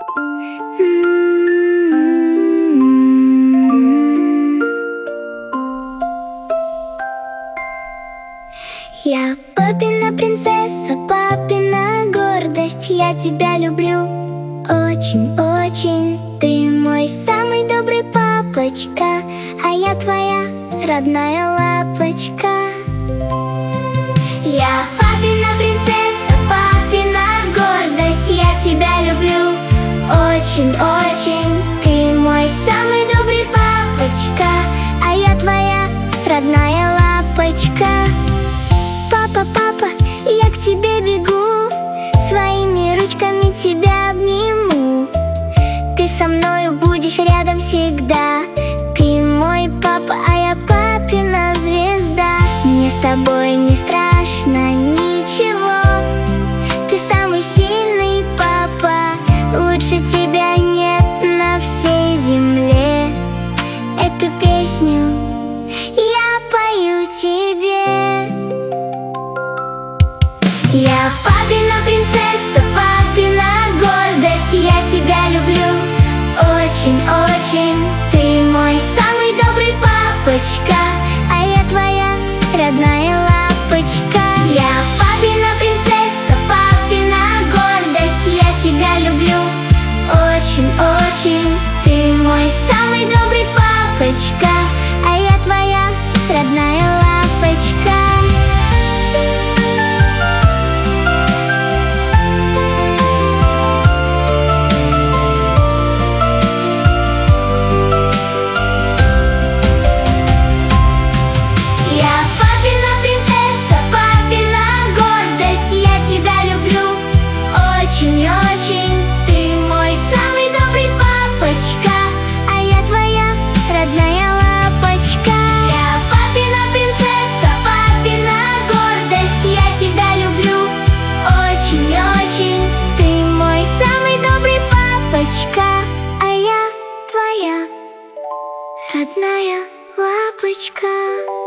Я папина принцесса, папина гордость. Я тебя люблю очень-очень. Ты мой самый добрый папочка, а я твоя родная лапочка. Я папина принцесса, папина гордость. Я тебя люблю очень-очень. Ты мой самый добрый папочка, а я твоя родная лапочка. Папа, папа, я к тебе бегу, своими ручками тебя обниму. Ты со мною будешь рядом всегда. Ты мой папа, а я папина звезда. Мне с тобой не страшно ничего. Ты самый сильный папа, лучше тебя нет на всей земле. Эту песню я пою тебе. Я папина принцесса, папина гордость. Я тебя люблю очень-очень. Ты мой самый добрый папочка, а я твоя родная лапочка. Я папина принцесса, папина гордость. Я тебя люблю очень-очень. Ты мой самый добрый папочка, а я твоя родная лапочка. А я твоя родная лапочка.